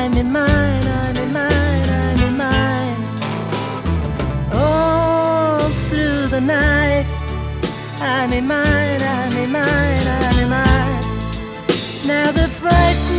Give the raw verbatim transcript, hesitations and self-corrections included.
I'm in mine, I'm in mine, I'm in mine. All through the night, I'm in mine, I'm in mine, I'm in mine. Now the fright